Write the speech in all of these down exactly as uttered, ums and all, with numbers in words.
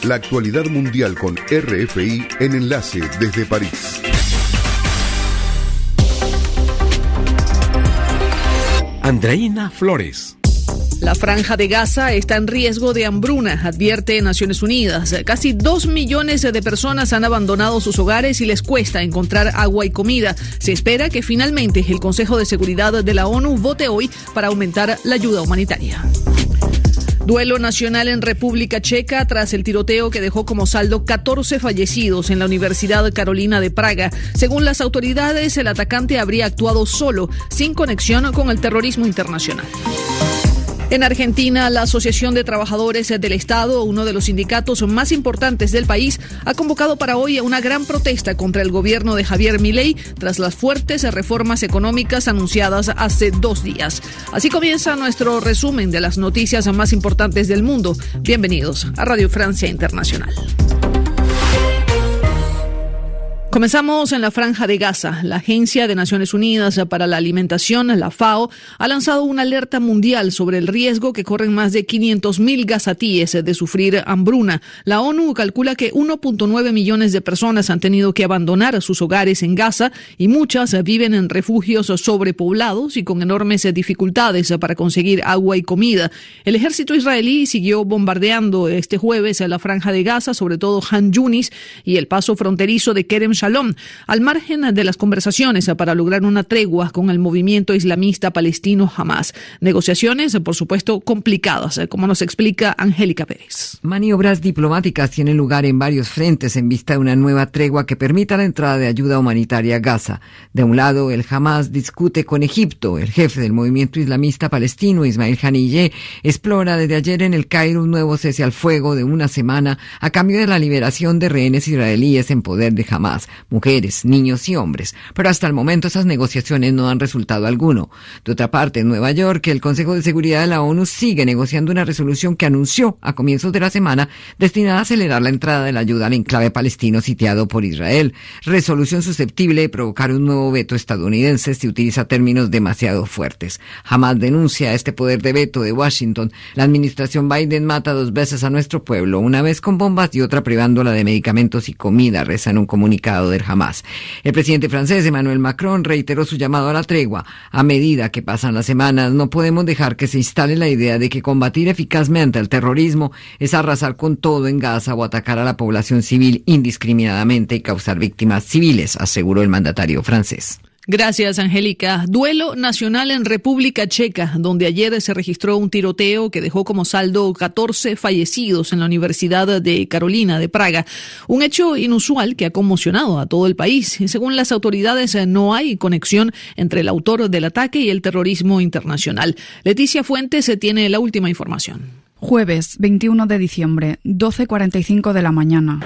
La actualidad mundial con R F I en Enlace desde París. Andreina Flores. La Franja de Gaza está en riesgo de hambruna, advierte Naciones Unidas. Casi dos millones de personas han abandonado sus hogares y les cuesta encontrar agua y comida. Se espera que finalmente el Consejo de Seguridad de la ONU vote hoy para aumentar la ayuda humanitaria. Duelo nacional en República Checa tras el tiroteo que dejó como saldo catorce fallecidos en la Universidad Carolina de Praga. Según las autoridades, el atacante habría actuado solo, sin conexión con el terrorismo internacional. En Argentina, la Asociación de Trabajadores del Estado, uno de los sindicatos más importantes del país, ha convocado para hoy una gran protesta contra el gobierno de Javier Milei tras las fuertes reformas económicas anunciadas hace dos días. Así comienza nuestro resumen de las noticias más importantes del mundo. Bienvenidos a Radio Francia Internacional. Comenzamos en la Franja de Gaza. La Agencia de Naciones Unidas para la Alimentación, la FAO, ha lanzado una alerta mundial sobre el riesgo que corren más de quinientos mil gazatíes de sufrir hambruna. La ONU calcula que uno punto nueve millones de personas han tenido que abandonar sus hogares en Gaza y muchas viven en refugios sobrepoblados y con enormes dificultades para conseguir agua y comida. El ejército israelí siguió bombardeando este jueves la Franja de Gaza, sobre todo Han Yunis y el paso fronterizo de Kerem Shalom, al margen de las conversaciones para lograr una tregua con el movimiento islamista palestino Hamas. Negociaciones, por supuesto, complicadas, como nos explica Angélica Pérez. Maniobras diplomáticas tienen lugar en varios frentes en vista de una nueva tregua que permita la entrada de ayuda humanitaria a Gaza. De un lado, el Hamas discute con Egipto. El jefe del movimiento islamista palestino, Ismail Haniyeh, explora desde ayer en el Cairo un nuevo cese al fuego de una semana a cambio de la liberación de rehenes israelíes en poder de Hamas. Mujeres, niños y hombres, pero hasta el momento esas negociaciones no han resultado alguno. De otra parte, en Nueva York, el Consejo de Seguridad de la ONU sigue negociando una resolución que anunció a comienzos de la semana destinada a acelerar la entrada de la ayuda al enclave palestino sitiado por Israel. Resolución susceptible de provocar un nuevo veto estadounidense si utiliza términos demasiado fuertes. Jamás denuncia este poder de veto de Washington. La administración Biden mata dos veces a nuestro pueblo, una vez con bombas y otra privándola de medicamentos y comida, reza en un comunicado del Hamas. El presidente francés Emmanuel Macron reiteró su llamado a la tregua. A medida que pasan las semanas, no podemos dejar que se instale la idea de que combatir eficazmente al terrorismo es arrasar con todo en Gaza o atacar a la población civil indiscriminadamente y causar víctimas civiles, aseguró el mandatario francés. Gracias, Angélica. Duelo nacional en República Checa, donde ayer se registró un tiroteo que dejó como saldo catorce fallecidos en la Universidad de Carolina de Praga. Un hecho inusual que ha conmocionado a todo el país. Según las autoridades, no hay conexión entre el autor del ataque y el terrorismo internacional. Leticia Fuentes tiene la última información. Jueves veintiuno de diciembre, doce cuarenta y cinco de la mañana.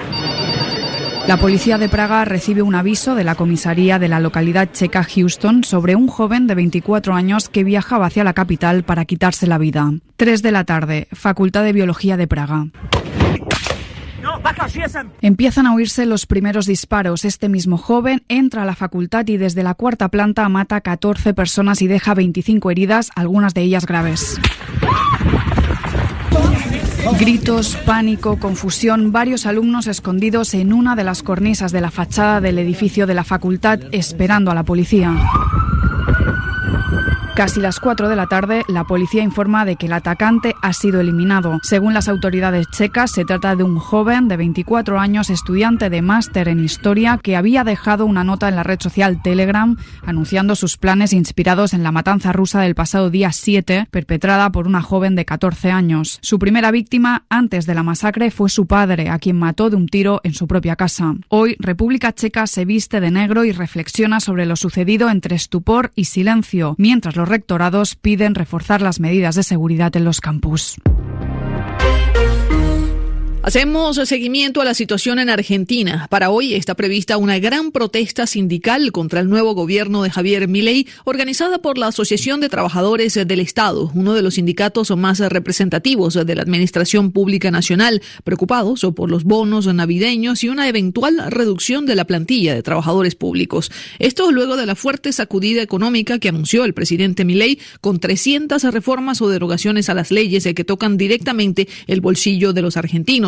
La policía de Praga recibe un aviso de la comisaría de la localidad checa Houston sobre un joven de veinticuatro años que viajaba hacia la capital para quitarse la vida. Tres de la tarde, Facultad de Biología de Praga. Empiezan a oírse los primeros disparos. Este mismo joven entra a la facultad y desde la cuarta planta mata a catorce personas y deja veinticinco heridas, algunas de ellas graves. Gritos, pánico, confusión, varios alumnos escondidos en una de las cornisas de la fachada del edificio de la facultad esperando a la policía. Casi las cuatro de la tarde, la policía informa de que el atacante ha sido eliminado. Según las autoridades checas, se trata de un joven de veinticuatro años, estudiante de máster en Historia, que había dejado una nota en la red social Telegram anunciando sus planes inspirados en la matanza rusa del pasado día siete, perpetrada por una joven de catorce años. Su primera víctima, antes de la masacre, fue su padre, a quien mató de un tiro en su propia casa. Hoy, República Checa se viste de negro y reflexiona sobre lo sucedido entre estupor y silencio, mientras los rectorados piden reforzar las medidas de seguridad en los campus. Hacemos seguimiento a la situación en Argentina. Para hoy está prevista una gran protesta sindical contra el nuevo gobierno de Javier Milei, organizada por la Asociación de Trabajadores del Estado, uno de los sindicatos más representativos de la Administración Pública Nacional, preocupados por los bonos navideños y una eventual reducción de la plantilla de trabajadores públicos. Esto luego de la fuerte sacudida económica que anunció el presidente Milei con trescientas reformas o derogaciones a las leyes que tocan directamente el bolsillo de los argentinos.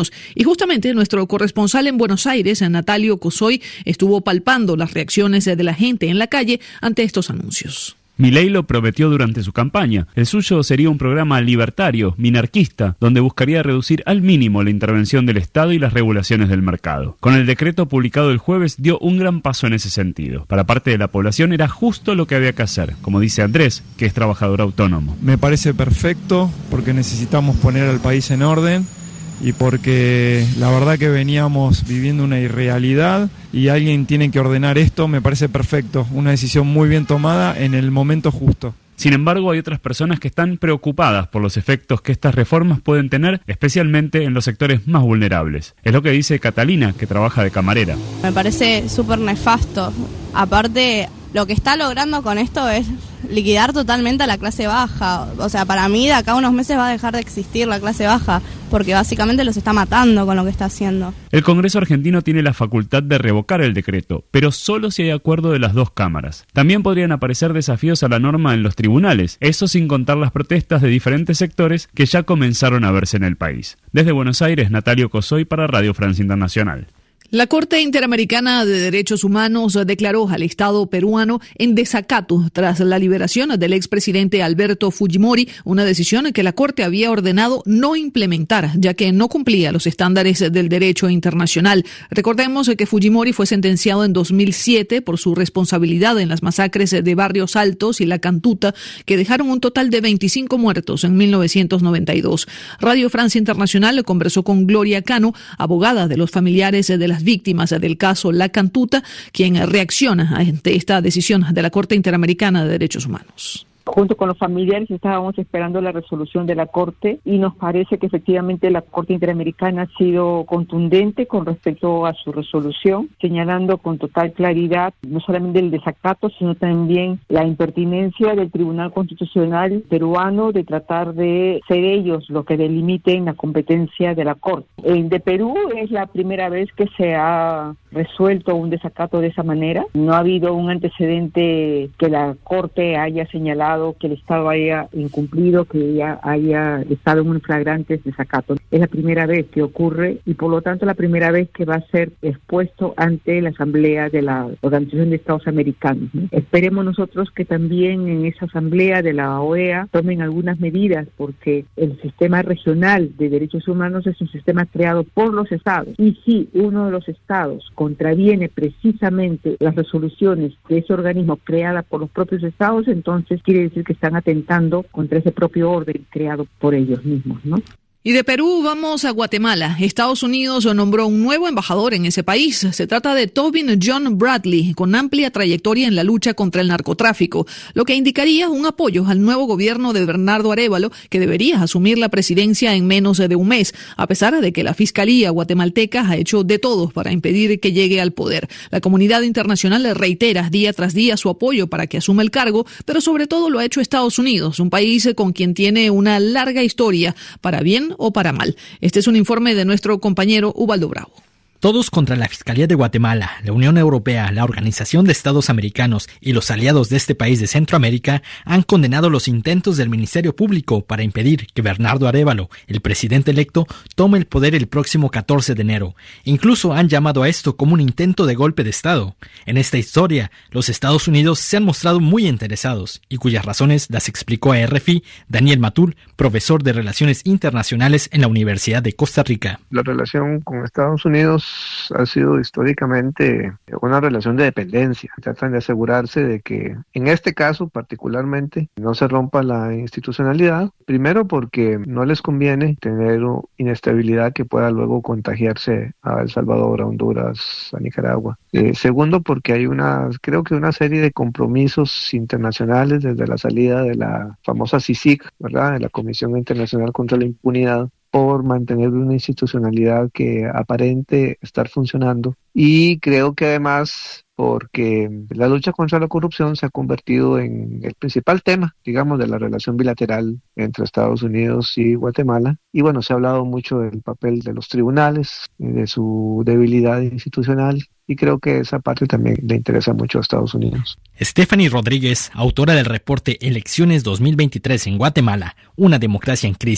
ciudadanos. Y justamente nuestro corresponsal en Buenos Aires, Natalio Cosoy, estuvo palpando las reacciones de la gente en la calle ante estos anuncios. Milei lo prometió durante su campaña. El suyo sería un programa libertario, minarquista, donde buscaría reducir al mínimo la intervención del Estado y las regulaciones del mercado. Con el decreto publicado el jueves dio un gran paso en ese sentido. Para parte de la población era justo lo que había que hacer, como dice Andrés, que es trabajador autónomo. Me parece perfecto porque necesitamos poner al país en orden y porque la verdad que veníamos viviendo una irrealidad y alguien tiene que ordenar esto. Me parece perfecto, una decisión muy bien tomada en el momento justo. Sin embargo, hay otras personas que están preocupadas por los efectos que estas reformas pueden tener, especialmente en los sectores más vulnerables. Es lo que dice Catalina, que trabaja de camarera. Me parece súper nefasto. Aparte, lo que está logrando con esto es liquidar totalmente a la clase baja. O sea, para mí de acá a unos meses va a dejar de existir la clase baja, porque básicamente los está matando con lo que está haciendo. El Congreso argentino tiene la facultad de revocar el decreto, pero solo si hay acuerdo de las dos cámaras. También podrían aparecer desafíos a la norma en los tribunales, eso sin contar las protestas de diferentes sectores que ya comenzaron a verse en el país. Desde Buenos Aires, Natalio Cosoy para Radio Francia Internacional. La Corte Interamericana de Derechos Humanos declaró al Estado peruano en desacato tras la liberación del expresidente Alberto Fujimori, una decisión que la Corte había ordenado no implementar, ya que no cumplía los estándares del derecho internacional. Recordemos que Fujimori fue sentenciado en dos mil siete por su responsabilidad en las masacres de Barrios Altos y La Cantuta, que dejaron un total de veinticinco muertos en mil novecientos noventa y dos. Radio Francia Internacional conversó con Gloria Cano, abogada de los familiares de las víctimas del caso La Cantuta, quien reacciona ante esta decisión de la Corte Interamericana de Derechos Humanos. Junto con los familiares estábamos esperando la resolución de la Corte y nos parece que efectivamente la Corte Interamericana ha sido contundente con respecto a su resolución, señalando con total claridad no solamente el desacato, sino también la impertinencia del Tribunal Constitucional peruano de tratar de ser ellos los que delimiten la competencia de la Corte. El de Perú es la primera vez que se ha resuelto un desacato de esa manera. No ha habido un antecedente que la Corte haya señalado que el Estado haya incumplido, que ya haya estado en un flagrante desacato. Es la primera vez que ocurre y por lo tanto la primera vez que va a ser expuesto ante la Asamblea de la Organización de Estados Americanos, ¿no? Esperemos nosotros que también en esa Asamblea de la O E A tomen algunas medidas, porque el sistema regional de derechos humanos es un sistema creado por los Estados y si uno de los Estados contraviene precisamente las resoluciones de ese organismo creada por los propios Estados, entonces quiere decir que están atentando contra ese propio orden creado por ellos mismos, ¿no? Y de Perú vamos a Guatemala. Estados Unidos nombró un nuevo embajador en ese país. Se trata de Tobin John Bradley, con amplia trayectoria en la lucha contra el narcotráfico, lo que indicaría un apoyo al nuevo gobierno de Bernardo Arévalo, que debería asumir la presidencia en menos de un mes, a pesar de que la Fiscalía guatemalteca ha hecho de todo para impedir que llegue al poder. La comunidad internacional le reitera día tras día su apoyo para que asuma el cargo, pero sobre todo lo ha hecho Estados Unidos, un país con quien tiene una larga historia, para bien o para mal. Este es un informe de nuestro compañero Ubaldo Bravo. Todos contra la Fiscalía de Guatemala, la Unión Europea, la Organización de Estados Americanos y los aliados de este país de Centroamérica han condenado los intentos del Ministerio Público para impedir que Bernardo Arévalo, el presidente electo, tome el poder el próximo catorce de enero. Incluso han llamado a esto como un intento de golpe de Estado. En esta historia, los Estados Unidos se han mostrado muy interesados y cuyas razones las explicó a R F I Daniel Matul, profesor de Relaciones Internacionales en la Universidad de Costa Rica. La relación con Estados Unidos ha sido históricamente una relación de dependencia. Tratan de asegurarse de que en este caso particularmente no se rompa la institucionalidad, primero porque no les conviene tener inestabilidad que pueda luego contagiarse a El Salvador, a Honduras, a Nicaragua. Eh, segundo porque hay una, creo que una serie de compromisos internacionales desde la salida de la famosa C I C I C, ¿verdad?, de la Comisión Internacional contra la Impunidad, por mantener una institucionalidad que aparente estar funcionando. Y creo que además porque la lucha contra la corrupción se ha convertido en el principal tema, digamos, de la relación bilateral entre Estados Unidos y Guatemala. Y bueno, se ha hablado mucho del papel de los tribunales, de su debilidad institucional, y creo que esa parte también le interesa mucho a Estados Unidos. Stephanie Rodríguez, autora del reporte Elecciones dos mil veintitrés en Guatemala, una democracia en crisis,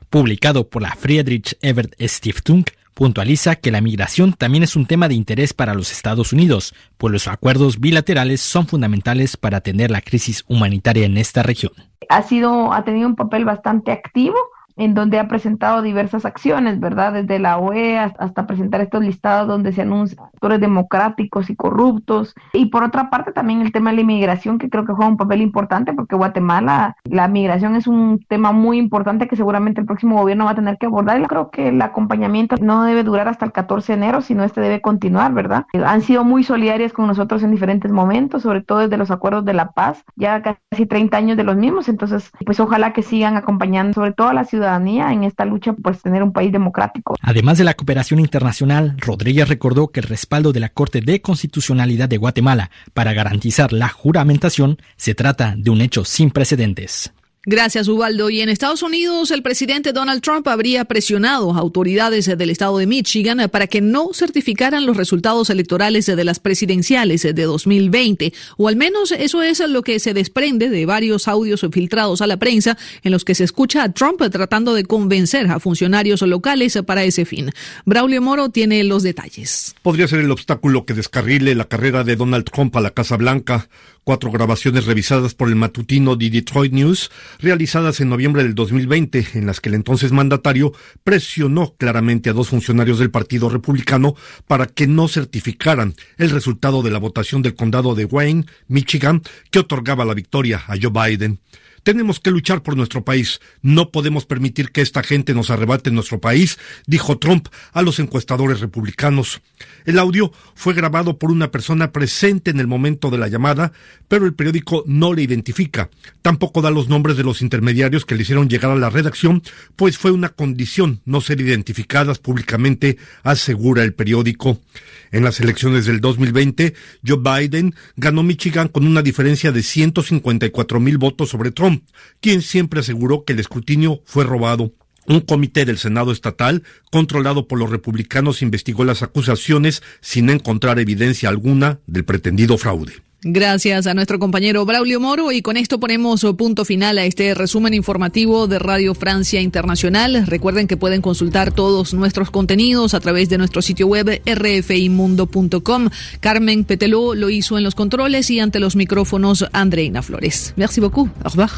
publicado por la Friedrich Ebert Stiftung, puntualiza que la migración también es un tema de interés para los Estados Unidos, pues los acuerdos bilaterales son fundamentales para atender la crisis humanitaria en esta región. Ha sido, ha tenido un papel bastante activo, en donde ha presentado diversas acciones, ¿verdad? Desde la O E A hasta presentar estos listados donde se anuncian actores democráticos y corruptos. Y por otra parte también el tema de la inmigración, que creo que juega un papel importante, porque Guatemala, la migración es un tema muy importante que seguramente el próximo gobierno va a tener que abordar. Y creo que el acompañamiento no debe durar hasta el catorce de enero, sino este debe continuar, ¿verdad? Han sido muy solidarias con nosotros en diferentes momentos, sobre todo desde los acuerdos de la paz, ya casi treinta años de los mismos. Entonces, pues ojalá que sigan acompañando, sobre todo a la ciudad en esta lucha por pues, tener un país democrático. Además de la cooperación internacional, Rodríguez recordó que el respaldo de la Corte de Constitucionalidad de Guatemala para garantizar la juramentación se trata de un hecho sin precedentes. Gracias, Ubaldo. Y en Estados Unidos, el presidente Donald Trump habría presionado a autoridades del estado de Michigan para que no certificaran los resultados electorales de las presidenciales de dos mil veinte. O al menos eso es lo que se desprende de varios audios filtrados a la prensa en los que se escucha a Trump tratando de convencer a funcionarios locales para ese fin. Braulio Moro tiene los detalles. Podría ser el obstáculo que descarrile la carrera de Donald Trump a la Casa Blanca. Cuatro grabaciones revisadas por el matutino The Detroit News, realizadas en noviembre del dos mil veinte, en las que el entonces mandatario presionó claramente a dos funcionarios del Partido Republicano para que no certificaran el resultado de la votación del condado de Wayne, Michigan, que otorgaba la victoria a Joe Biden. Tenemos que luchar por nuestro país. No podemos permitir que esta gente nos arrebate nuestro país, dijo Trump a los encuestadores republicanos. El audio fue grabado por una persona presente en el momento de la llamada, pero el periódico no le identifica. Tampoco da los nombres de los intermediarios que le hicieron llegar a la redacción, pues fue una condición no ser identificadas públicamente, asegura el periódico. En las elecciones del dos mil veinte, Joe Biden ganó Michigan con una diferencia de ciento cincuenta y cuatro mil votos sobre Trump, quien siempre aseguró que el escrutinio fue robado. Un comité del Senado estatal, controlado por los republicanos, investigó las acusaciones sin encontrar evidencia alguna del pretendido fraude. Gracias a nuestro compañero Braulio Moro, y con esto ponemos punto final a este resumen informativo de Radio Francia Internacional. Recuerden que pueden consultar todos nuestros contenidos a través de nuestro sitio web r f i mundo punto com. Carmen Peteló lo hizo en los controles y ante los micrófonos Andreina Flores. Merci beaucoup. Au revoir.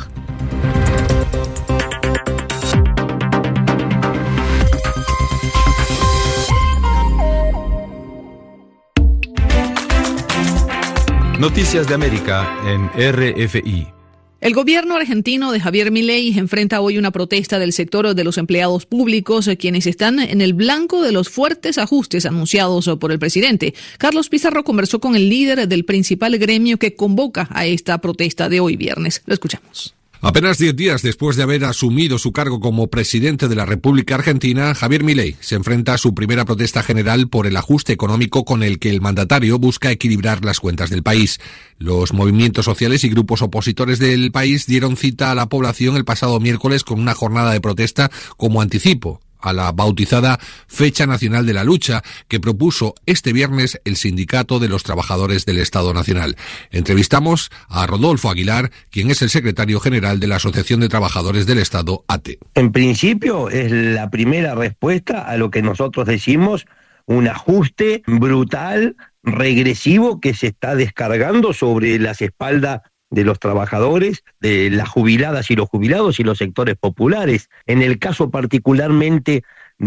Noticias de América en R F I. El gobierno argentino de Javier Milei enfrenta hoy una protesta del sector de los empleados públicos, quienes están en el blanco de los fuertes ajustes anunciados por el presidente. Carlos Pizarro conversó con el líder del principal gremio que convoca a esta protesta de hoy viernes. Lo escuchamos. Apenas diez días después de haber asumido su cargo como presidente de la República Argentina, Javier Milei se enfrenta a su primera protesta general por el ajuste económico con el que el mandatario busca equilibrar las cuentas del país. Los movimientos sociales y grupos opositores del país dieron cita a la población el pasado miércoles con una jornada de protesta como anticipo a la bautizada Fecha Nacional de la Lucha, que propuso este viernes el Sindicato de los Trabajadores del Estado Nacional. Entrevistamos a Rodolfo Aguilar, quien es el secretario general de la Asociación de Trabajadores del Estado, A T E. En principio, es la primera respuesta a lo que nosotros decimos un ajuste brutal, regresivo, que se está descargando sobre las espaldas de los trabajadores, de las jubiladas y los jubilados y los sectores populares. En el caso particularmente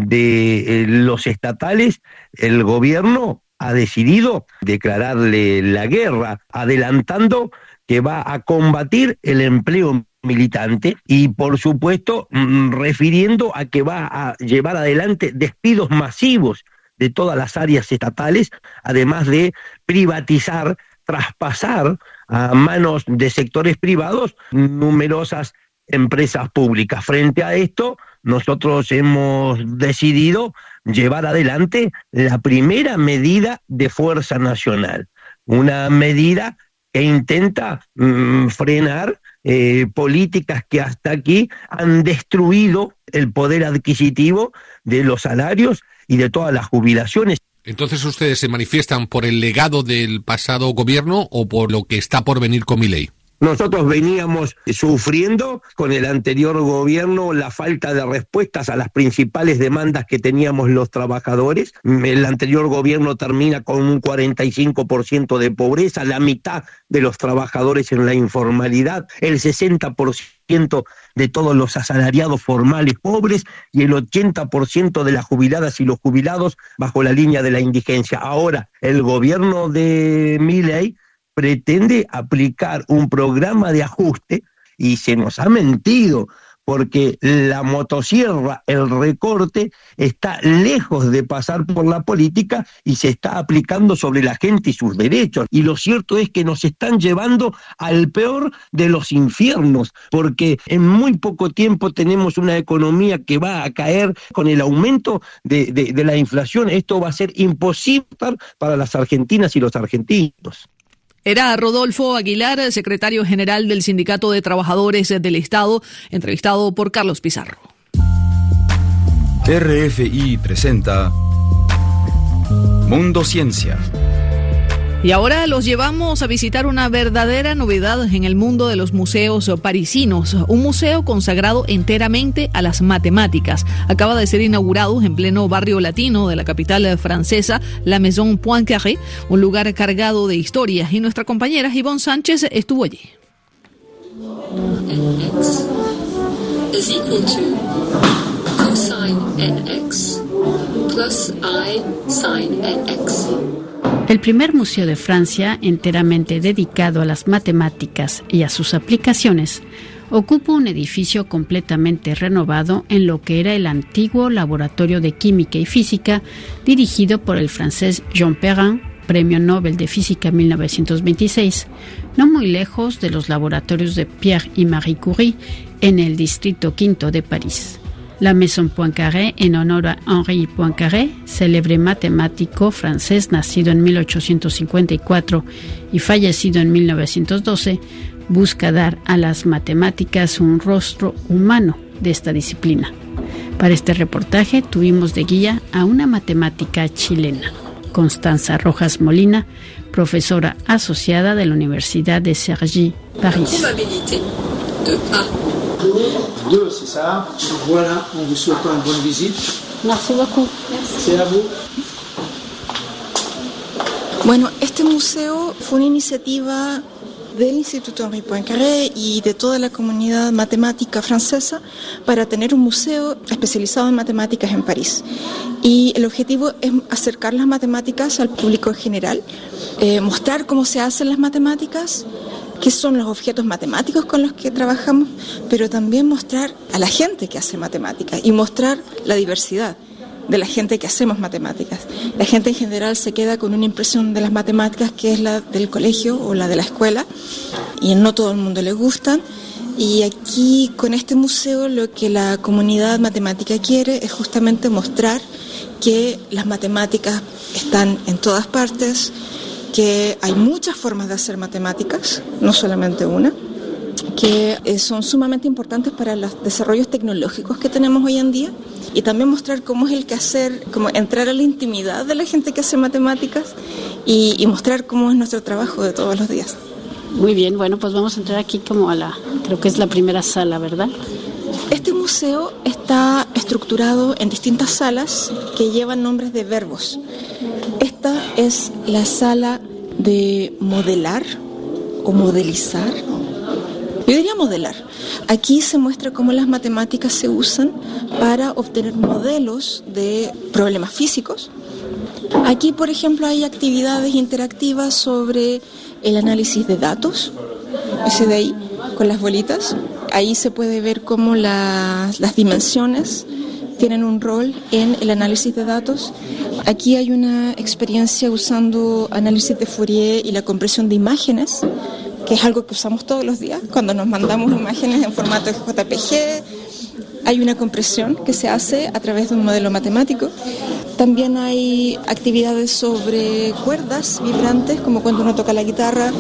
de eh, los estatales, el gobierno ha decidido declararle la guerra, adelantando que va a combatir el empleo militante y, por supuesto, mm, refiriendo a que va a llevar adelante despidos masivos de todas las áreas estatales, además de privatizar, traspasar a manos de sectores privados numerosas empresas públicas. Frente a esto, nosotros hemos decidido llevar adelante la primera medida de fuerza nacional, una medida que intenta mmm, frenar eh, políticas que hasta aquí han destruido el poder adquisitivo de los salarios y de todas las jubilaciones. Entonces, ¿ustedes se manifiestan por el legado del pasado gobierno o por lo que está por venir con Milei? Nosotros veníamos sufriendo con el anterior gobierno la falta de respuestas a las principales demandas que teníamos los trabajadores. El anterior gobierno termina con un cuarenta y cinco por ciento de pobreza, la mitad de los trabajadores en la informalidad, el sesenta por ciento de todos los asalariados formales pobres y el ochenta por ciento de las jubiladas y los jubilados bajo la línea de la indigencia. Ahora, el gobierno de Milei pretende aplicar un programa de ajuste y se nos ha mentido, porque la motosierra, el recorte, está lejos de pasar por la política y se está aplicando sobre la gente y sus derechos. Y lo cierto es que nos están llevando al peor de los infiernos, porque en muy poco tiempo tenemos una economía que va a caer con el aumento de, de, de la inflación. Esto va a ser imposible para las argentinas y los argentinos. Era Rodolfo Aguilar, secretario general del Sindicato de Trabajadores del Estado, entrevistado por Carlos Pizarro. R F I presenta Mundo Ciencia. Y ahora los llevamos a visitar una verdadera novedad en el mundo de los museos parisinos, un museo consagrado enteramente a las matemáticas. Acaba de ser inaugurado en pleno barrio latino de la capital francesa, la Maison Poincaré, un lugar cargado de historia, y nuestra compañera Ivonne Sánchez estuvo allí. Nx is equal to cosine nx plus I sin nx. El primer museo de Francia, enteramente dedicado a las matemáticas y a sus aplicaciones, ocupa un edificio completamente renovado en lo que era el antiguo Laboratorio de Química y Física, dirigido por el francés Jean Perrin, Premio Nobel de Física mil novecientos veintiséis, no muy lejos de los laboratorios de Pierre y Marie Curie en el distrito quinto de París. La Maison Poincaré, en honor a Henri Poincaré, célebre matemático francés nacido en mil ochocientos cincuenta y cuatro y fallecido en mil novecientos doce, busca dar a las matemáticas un rostro humano de esta disciplina. Para este reportaje tuvimos de guía a una matemática chilena, Constanza Rojas Molina, profesora asociada de la Universidad de Cergy, París. Deux, c'est ça. Voilà, on vous souhaite une bonne visite. Merci beaucoup. C'est à vous. Bueno, este museo fue una iniciativa del Instituto Henri Poincaré y de toda la comunidad matemática francesa para tener un museo especializado en matemáticas en París. Y el objetivo es acercar las matemáticas al público en general, eh, mostrar cómo se hacen las matemáticas, qué son los objetos matemáticos con los que trabajamos, pero también mostrar a la gente que hace matemáticas y mostrar la diversidad de la gente que hacemos matemáticas. La gente en general se queda con una impresión de las matemáticas que es la del colegio o la de la escuela, y no todo el mundo le gustan. Y aquí, con este museo, lo que la comunidad matemática quiere es justamente mostrar que las matemáticas están en todas partes, que hay muchas formas de hacer matemáticas, no solamente una, que son sumamente importantes para los desarrollos tecnológicos que tenemos hoy en día, y también mostrar cómo es el quehacer, cómo entrar a la intimidad de la gente que hace matemáticas y, y mostrar cómo es nuestro trabajo de todos los días. Muy bien, bueno, pues vamos a entrar aquí como a la, creo que es la primera sala, ¿verdad? Este museo está estructurado en distintas salas que llevan nombres de verbos. Esta es la sala de modelar o modelizar. Yo diría modelar. Aquí se muestra cómo las matemáticas se usan para obtener modelos de problemas físicos. Aquí, por ejemplo, hay actividades interactivas sobre el análisis de datos, ese de ahí, con las bolitas. Ahí se puede ver cómo las, las dimensiones tienen un rol en el análisis de datos. Aquí hay una experiencia usando análisis de Fourier y la compresión de imágenes, que es algo que usamos todos los días. Cuando nos mandamos imágenes en formato J P G, hay una compresión que se hace a través de un modelo matemático. También hay actividades sobre cuerdas vibrantes, como cuando uno toca la guitarra.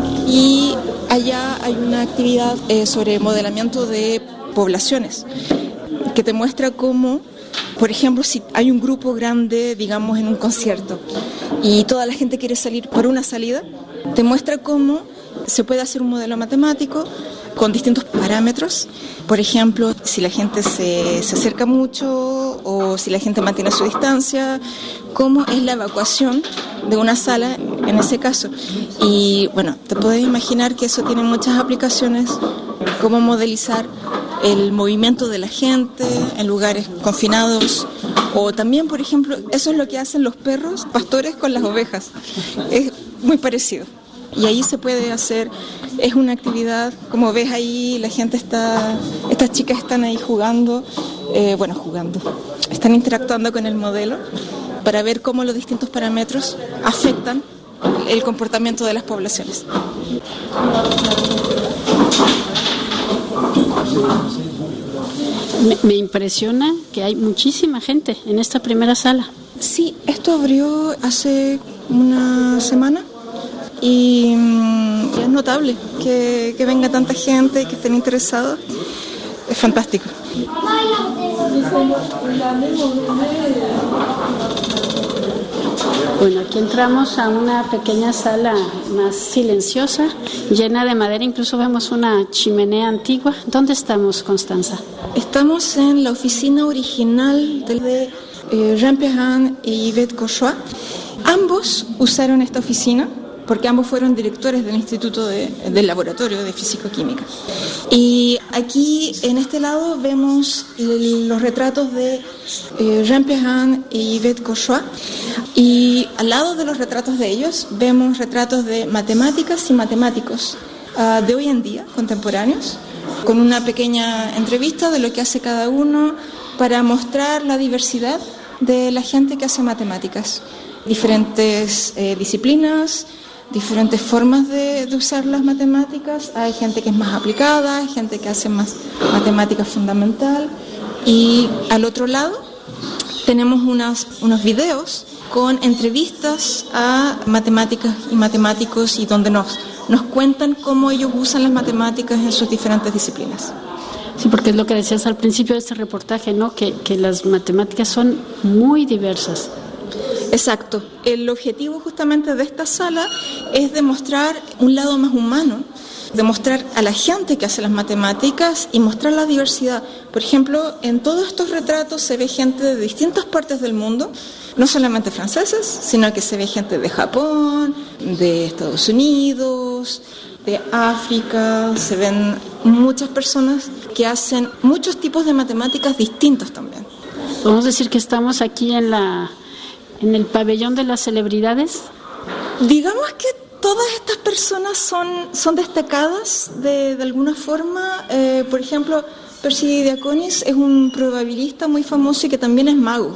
Y allá hay una actividad eh, sobre modelamiento de poblaciones, que te muestra cómo, por ejemplo, si hay un grupo grande, digamos, en un concierto, y toda la gente quiere salir por una salida, te muestra cómo Se puede hacer un modelo matemático con distintos parámetros. Por ejemplo, si la gente se, se acerca mucho o si la gente mantiene su distancia, cómo es la evacuación de una sala en ese caso. Y bueno, te puedes imaginar que eso tiene muchas aplicaciones, cómo modelizar el movimiento de la gente en lugares confinados. O también, por ejemplo, eso es lo que hacen los perros pastores con las ovejas. Es muy parecido. Y ahí se puede hacer, es una actividad, como ves ahí, la gente está, estas chicas están ahí jugando, eh, bueno, jugando, están interactuando con el modelo para ver cómo los distintos parámetros afectan el comportamiento de las poblaciones. Me, me impresiona que hay muchísima gente en esta primera sala. Sí, esto abrió hace una semana. Y, y es notable que, que venga tanta gente, que estén interesados. Es fantástico. Bueno, aquí entramos a una pequeña sala más silenciosa, llena de madera. Incluso vemos una chimenea antigua. ¿Dónde estamos, Constanza? Estamos en la oficina original de eh, Jean Perrin y Yvette Cauchois. Ambos usaron esta oficina porque ambos fueron directores del Instituto de, del Laboratorio de Físico-Química. Y aquí, en este lado, vemos el, los retratos de eh, Jean Perrin y Yvette Cauchois. Y al lado de los retratos de ellos, vemos retratos de matemáticas y matemáticos uh, de hoy en día, contemporáneos, con una pequeña entrevista de lo que hace cada uno para mostrar la diversidad de la gente que hace matemáticas. Diferentes eh, disciplinas, diferentes formas de, de usar las matemáticas. Hay gente que es más aplicada, hay gente que hace más matemática fundamental. Y al otro lado tenemos unas, unos videos con entrevistas a matemáticas y matemáticos y donde nos, nos cuentan cómo ellos usan las matemáticas en sus diferentes disciplinas. Sí, porque es lo que decías al principio de este reportaje, ¿no? Que, que las matemáticas son muy diversas. Exacto. El objetivo justamente de esta sala es demostrar un lado más humano, demostrar a la gente que hace las matemáticas y mostrar la diversidad. Por ejemplo, en todos estos retratos se ve gente de distintas partes del mundo, no solamente franceses, sino que se ve gente de Japón, de Estados Unidos, de África. Se ven muchas personas que hacen muchos tipos de matemáticas distintos también. Podemos decir que estamos aquí en la en el pabellón de las celebridades. Digamos que todas estas personas son, son destacadas de, de alguna forma. Eh, por ejemplo, Percy Diaconis es un probabilista muy famoso y que también es mago.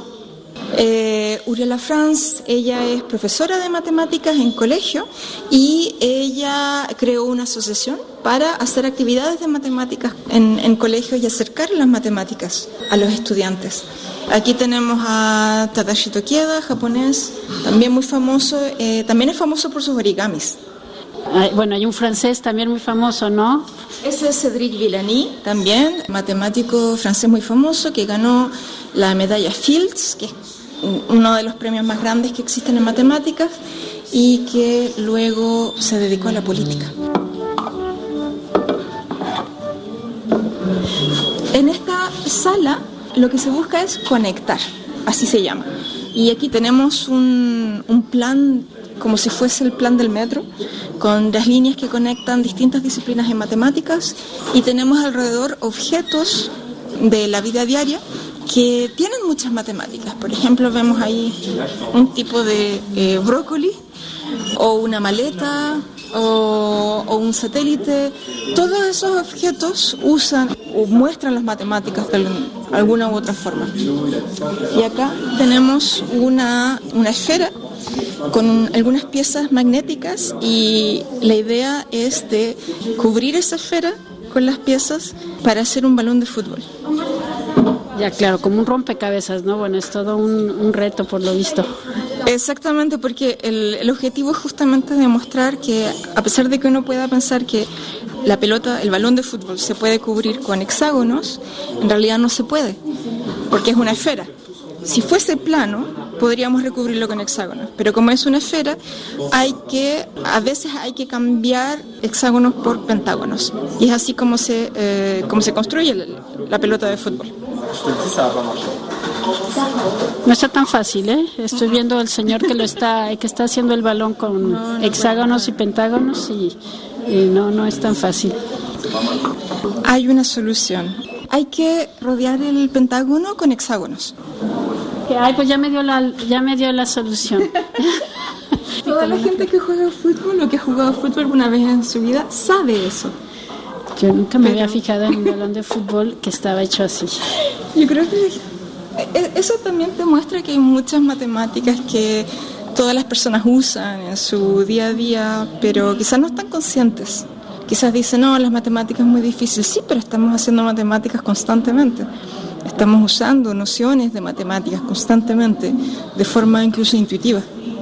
Eh, Uriel Lafrance, ella es profesora de matemáticas en colegio y ella creó una asociación para hacer actividades de matemáticas en, en colegios y acercar las matemáticas a los estudiantes. Aquí tenemos a Tadashi Tokieda, japonés, también muy famoso, eh, también es famoso por sus origamis. Ay, bueno, hay un francés también muy famoso, ¿no? Ese es Cédric Villani, también, matemático francés muy famoso, que ganó la medalla Fields, que es uno de los premios más grandes que existen en matemáticas, y que luego se dedicó a la política. En esta sala lo que se busca es conectar, así se llama. Y aquí tenemos un, un plan, como si fuese el plan del metro, con las líneas que conectan distintas disciplinas en matemáticas, y tenemos alrededor objetos de la vida diaria que tienen muchas matemáticas. Por ejemplo, vemos ahí un tipo de eh, brócoli, o una maleta, o, o un satélite. Todos esos objetos usan o muestran las matemáticas de alguna u otra forma. Y acá tenemos una, una esfera con algunas piezas magnéticas, y la idea es de cubrir esa esfera con las piezas para hacer un balón de fútbol. Ya, claro, como un rompecabezas, ¿no? Bueno, es todo un, un reto por lo visto. Exactamente, porque el, el objetivo es justamente demostrar que, a pesar de que uno pueda pensar que la pelota, el balón de fútbol se puede cubrir con hexágonos, en realidad no se puede, porque es una esfera. Si fuese plano, podríamos recubrirlo con hexágonos, pero como es una esfera, hay que, a veces hay que cambiar hexágonos por pentágonos, y es así como se, eh, como se construye la, la pelota de fútbol. No está tan fácil, ¿eh? Estoy viendo al señor que lo está, que está haciendo el balón con no, no, hexágonos y pentágonos y, y no, no es tan fácil. Hay una solución. Hay que rodear el pentágono con hexágonos. Ay, pues ya me dio la, ya me dio la solución. Toda la gente que juega fútbol o que ha jugado fútbol alguna vez en su vida sabe eso. Yo nunca me Pero... había fijado en un balón de fútbol que estaba hecho así. Yo creo que eso también te muestra que hay muchas matemáticas que todas las personas usan en su día a día, pero quizás no están conscientes. Quizás dicen, no, las matemáticas es muy difícil. Sí, pero estamos haciendo matemáticas constantemente. Estamos usando nociones de matemáticas constantemente, de forma incluso intuitiva.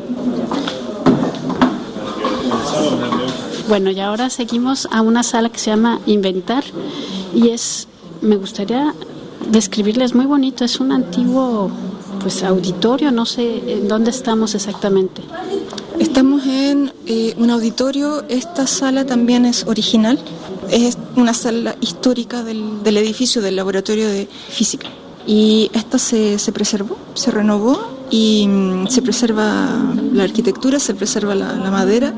Bueno, y ahora seguimos a una sala que se llama Inventar, y es, me gustaría describirles, muy bonito, es un antiguo pues auditorio, no sé en dónde estamos exactamente. Estamos en eh, un auditorio. Esta sala también es original, es una sala histórica del, del edificio del laboratorio de física, y esta se, se preservó, se renovó y mm, se preserva la arquitectura, se preserva la, la madera,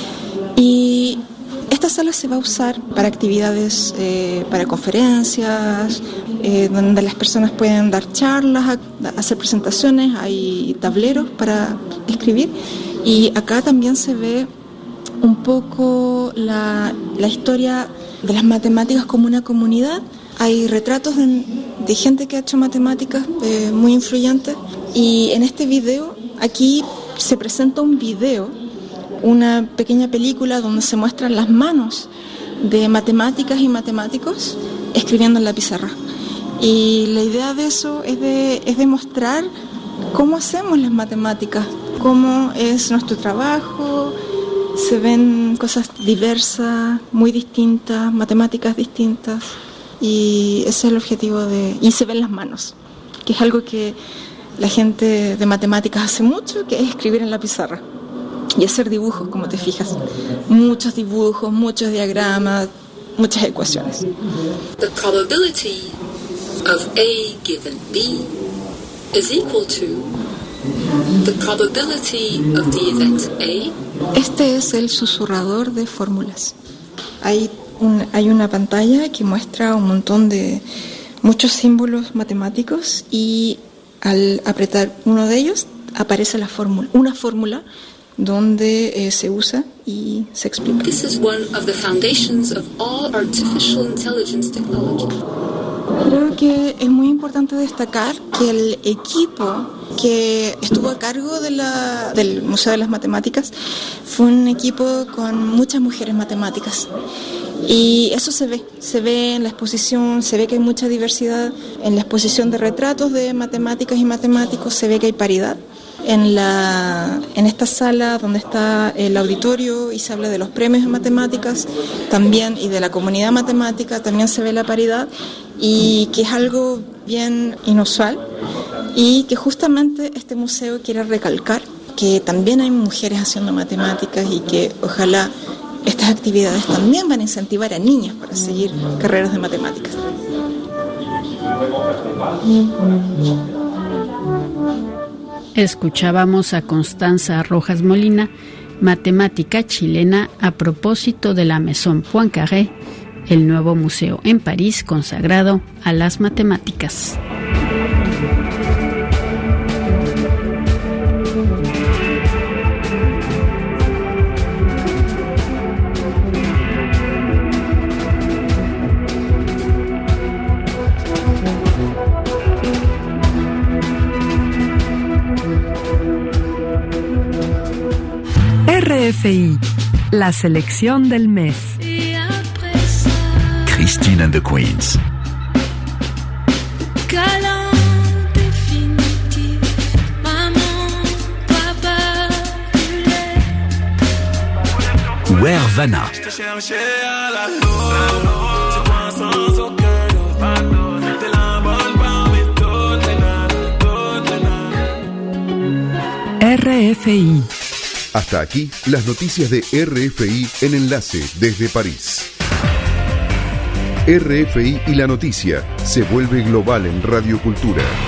y esta sala se va a usar para actividades, eh, para conferencias, eh, donde las personas pueden dar charlas, hacer presentaciones, hay tableros para escribir. Y acá también se ve un poco la, la historia de las matemáticas como una comunidad. Hay retratos de, de gente que ha hecho matemáticas eh, muy influyentes. Y en este video, aquí se presenta un video, una pequeña película donde se muestran las manos de matemáticas y matemáticos escribiendo en la pizarra. Y la idea de eso es de, es de mostrar cómo hacemos las matemáticas, cómo es nuestro trabajo. Se ven cosas diversas, muy distintas, matemáticas distintas, y ese es el objetivo de... Y se ven las manos, que es algo que la gente de matemáticas hace mucho, que es escribir en la pizarra y hacer dibujos, como te fijas. Muchos dibujos, muchos diagramas, muchas ecuaciones. The probability of A given B is equal to the probability of the event A. Este es el susurrador de fórmulas. Hay, un, hay una pantalla que muestra un montón de muchos símbolos matemáticos, y al apretar uno de ellos aparece la fórmula, una fórmula donde eh, se usa y se explica. This is one of the foundations of all artificial intelligence technology. Creo que es muy importante destacar que el equipo que estuvo a cargo de la, del Museo de las Matemáticas fue un equipo con muchas mujeres matemáticas. Y eso se ve, se ve en la exposición, se ve que hay mucha diversidad. En la exposición de retratos de matemáticas y matemáticos se ve que hay paridad. En, la, en esta sala donde está el auditorio y se habla de los premios de matemáticas también, y de la comunidad matemática, también se ve la paridad, y que es algo bien inusual, y que justamente este museo quiere recalcar que también hay mujeres haciendo matemáticas, y que ojalá estas actividades también van a incentivar a niñas para seguir carreras de matemáticas. Escuchábamos a Constanza Rojas Molina, matemática chilena, a propósito de la Maison Poincaré, el nuevo museo en París consagrado a las matemáticas. R F I, la selección del mes. Christine and the Queens. Where Vanna. R F I. Hasta aquí las noticias de R F I en Enlace desde París. R F I y la noticia se vuelve global en Radio Cultura.